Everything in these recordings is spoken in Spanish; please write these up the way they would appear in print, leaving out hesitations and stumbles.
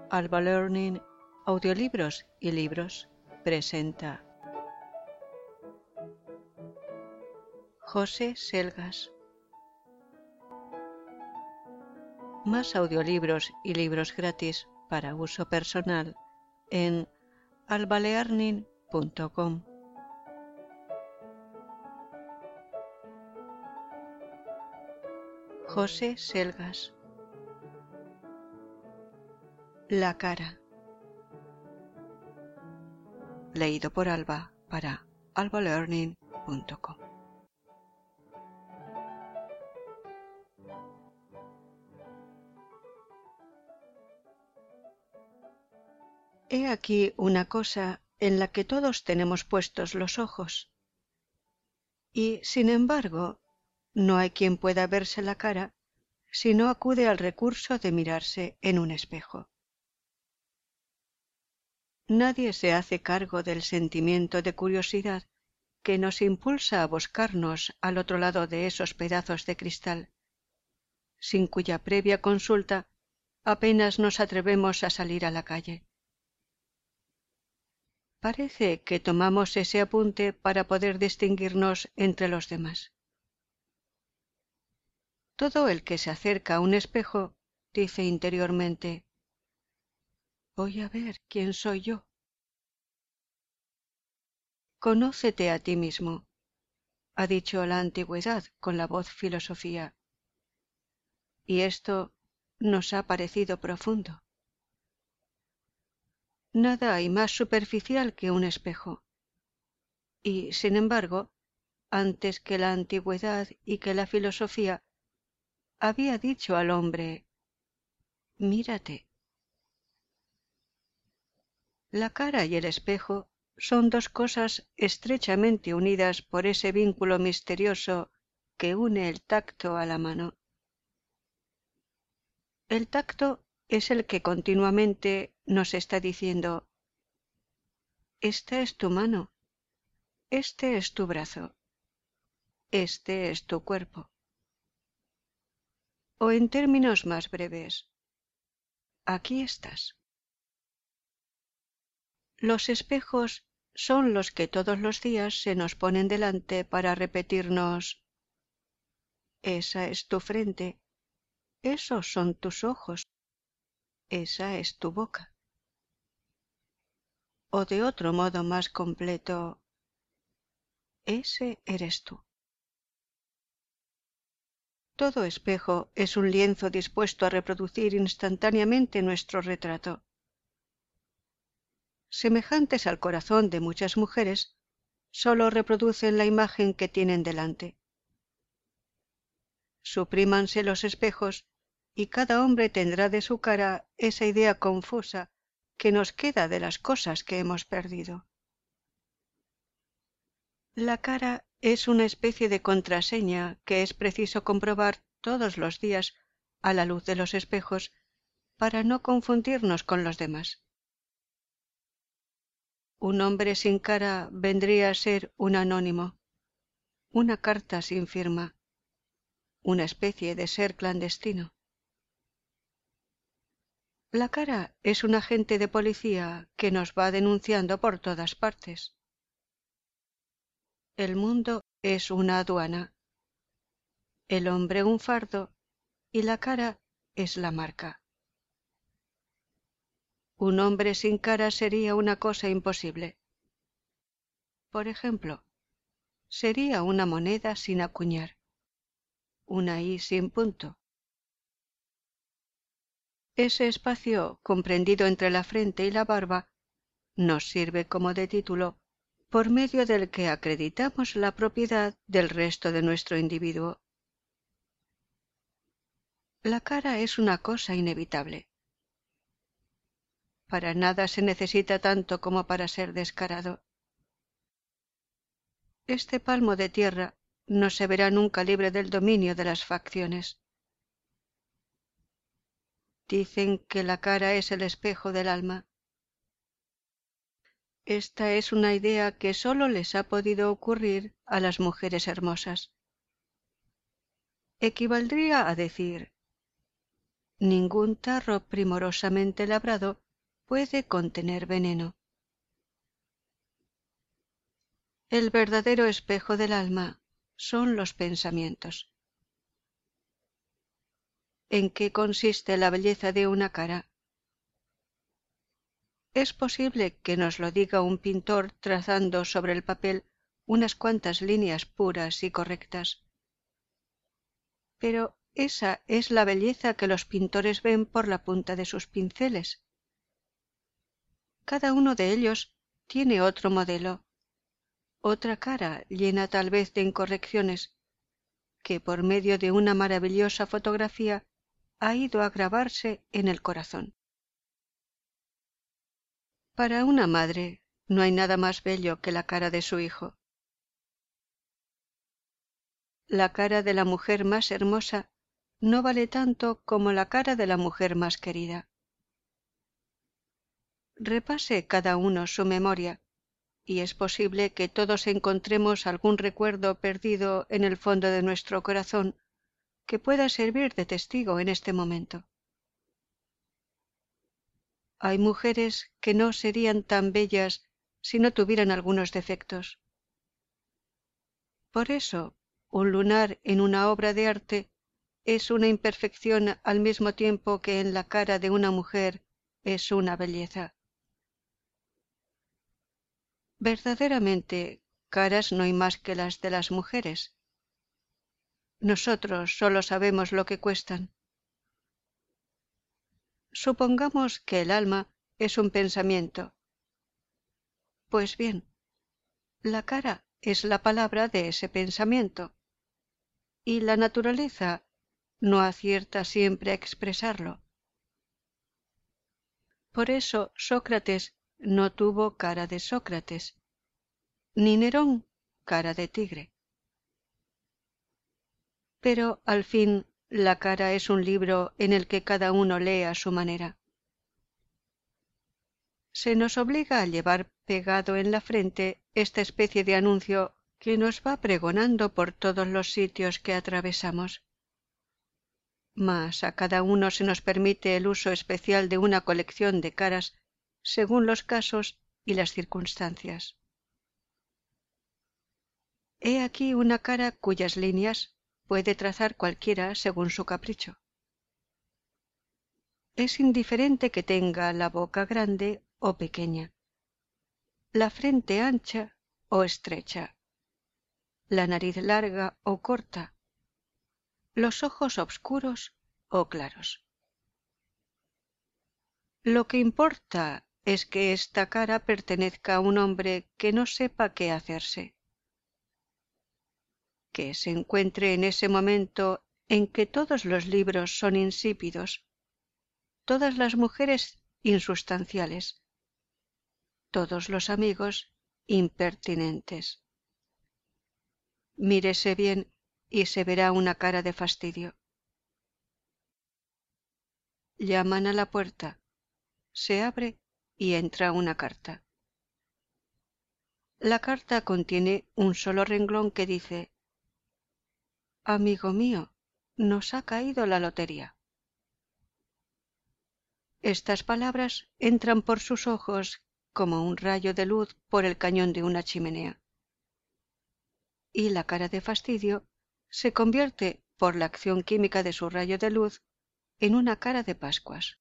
Alba Learning, Audiolibros y Libros presenta José Selgas. Más audiolibros y libros gratis para uso personal en albalearning.com. José Selgas. La cara. Leído por Alba para albalearning.com. He aquí una cosa en la que todos tenemos puestos los ojos, y, sin embargo, no hay quien pueda verse la cara si no acude al recurso de mirarse en un espejo. Nadie se hace cargo del sentimiento de curiosidad que nos impulsa a buscarnos al otro lado de esos pedazos de cristal, sin cuya previa consulta apenas nos atrevemos a salir a la calle. Parece que tomamos ese apunte para poder distinguirnos entre los demás. Todo el que se acerca a un espejo dice interiormente: voy a ver quién soy yo. Conócete a ti mismo, ha dicho la antigüedad con la voz filosofía, y esto nos ha parecido profundo. Nada hay más superficial que un espejo, y, sin embargo, antes que la antigüedad y que la filosofía, había dicho al hombre: mírate. La cara y el espejo son dos cosas estrechamente unidas por ese vínculo misterioso que une el tacto a la mano. El tacto es el que continuamente nos está diciendo: esta es tu mano, este es tu brazo, este es tu cuerpo. O en términos más breves, aquí estás. Los espejos son los que todos los días se nos ponen delante para repetirnos: esa es tu frente, esos son tus ojos, esa es tu boca. O de otro modo más completo: ese eres tú. Todo espejo es un lienzo dispuesto a reproducir instantáneamente nuestro retrato. Semejantes al corazón de muchas mujeres, sólo reproducen la imagen que tienen delante. Suprímanse los espejos y cada hombre tendrá de su cara esa idea confusa que nos queda de las cosas que hemos perdido. La cara es una especie de contraseña que es preciso comprobar todos los días a la luz de los espejos para no confundirnos con los demás. Un hombre sin cara vendría a ser un anónimo, una carta sin firma, una especie de ser clandestino. La cara es un agente de policía que nos va denunciando por todas partes. El mundo es una aduana, el hombre un fardo y la cara es la marca. Un hombre sin cara sería una cosa imposible. Por ejemplo, sería una moneda sin acuñar, una i sin punto. Ese espacio comprendido entre la frente y la barba nos sirve como de título por medio del que acreditamos la propiedad del resto de nuestro individuo. La cara es una cosa inevitable. Para nada se necesita tanto como para ser descarado. Este palmo de tierra no se verá nunca libre del dominio de las facciones. Dicen que la cara es el espejo del alma. Esta es una idea que sólo les ha podido ocurrir a las mujeres hermosas. Equivaldría a decir: ningún tarro primorosamente labrado puede contener veneno. El verdadero espejo del alma son los pensamientos. ¿En qué consiste la belleza de una cara? Es posible que nos lo diga un pintor trazando sobre el papel unas cuantas líneas puras y correctas. Pero esa es la belleza que los pintores ven por la punta de sus pinceles. Cada uno de ellos tiene otro modelo, otra cara llena tal vez de incorrecciones, que por medio de una maravillosa fotografía ha ido a grabarse en el corazón. Para una madre no hay nada más bello que la cara de su hijo. La cara de la mujer más hermosa no vale tanto como la cara de la mujer más querida. Repase cada uno su memoria, y es posible que todos encontremos algún recuerdo perdido en el fondo de nuestro corazón que pueda servir de testigo en este momento. Hay mujeres que no serían tan bellas si no tuvieran algunos defectos. Por eso, un lunar en una obra de arte es una imperfección al mismo tiempo que en la cara de una mujer es una belleza. Verdaderamente, caras no hay más que las de las mujeres. Nosotros solo sabemos lo que cuestan. Supongamos que el alma es un pensamiento. Pues bien, la cara es la palabra de ese pensamiento, y la naturaleza no acierta siempre a expresarlo. Por eso Sócrates no tuvo cara de Sócrates, ni Nerón cara de tigre. Pero al fin la cara es un libro en el que cada uno lee a su manera. Se nos obliga a llevar pegado en la frente esta especie de anuncio que nos va pregonando por todos los sitios que atravesamos. Mas a cada uno se nos permite el uso especial de una colección de caras según los casos y las circunstancias. He aquí una cara cuyas líneas puede trazar cualquiera según su capricho. Es indiferente que tenga la boca grande o pequeña, la frente ancha o estrecha, la nariz larga o corta, los ojos oscuros o claros. Lo que importa es que esta cara pertenezca a un hombre que no sepa qué hacerse, que se encuentre en ese momento en que todos los libros son insípidos, todas las mujeres insustanciales, todos los amigos impertinentes. Mírese bien y se verá una cara de fastidio. Llaman a la puerta, se abre y entra una carta. La carta contiene un solo renglón que dice: «Amigo mío, nos ha caído la lotería». Estas palabras entran por sus ojos como un rayo de luz por el cañón de una chimenea. Y la cara de fastidio se convierte, por la acción química de su rayo de luz, en una cara de Pascuas.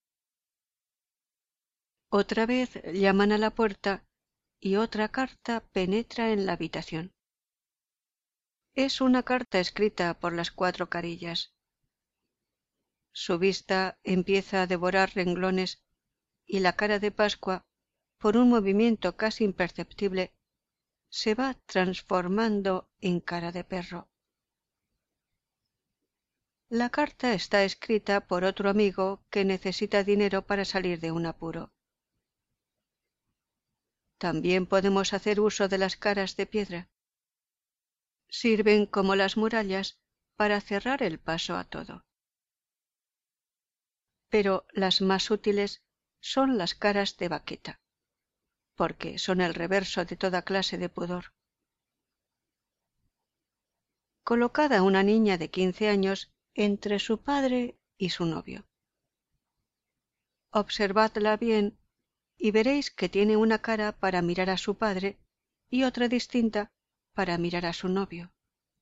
Otra vez llaman a la puerta y otra carta penetra en la habitación. Es una carta escrita por las 4 carillas. Su vista empieza a devorar renglones y la cara de Pascua, por un movimiento casi imperceptible, se va transformando en cara de perro. La carta está escrita por otro amigo que necesita dinero para salir de un apuro. También podemos hacer uso de las caras de piedra. Sirven como las murallas para cerrar el paso a todo. Pero las más útiles son las caras de baqueta, porque son el reverso de toda clase de pudor. Colocada una niña de 15 años entre su padre y su novio. observadla bien y veréis que tiene una cara para mirar a su padre y otra distinta para mirar a su novio.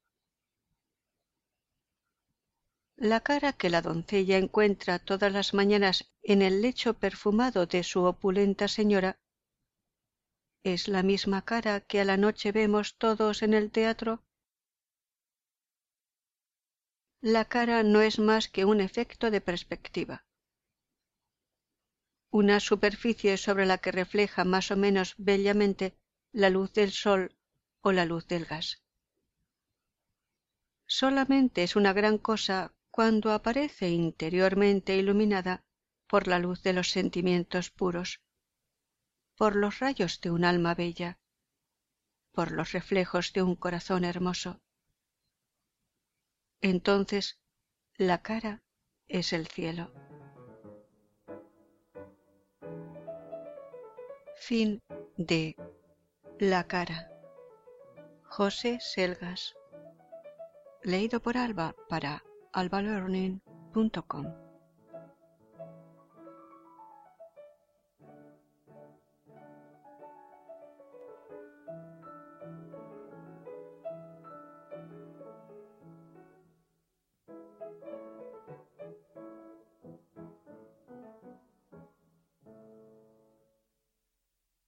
La cara que la doncella encuentra todas las mañanas en el lecho perfumado de su opulenta señora es la misma cara que a la noche vemos todos en el teatro. La cara no es más que un efecto de perspectiva, una superficie sobre la que refleja más o menos bellamente la luz del sol o la luz del gas. Solamente es una gran cosa cuando aparece interiormente iluminada por la luz de los sentimientos puros, por los rayos de un alma bella, por los reflejos de un corazón hermoso. Entonces la cara es el cielo. Fin de La cara. José Selgas. Leído por Alba para albalearning.com.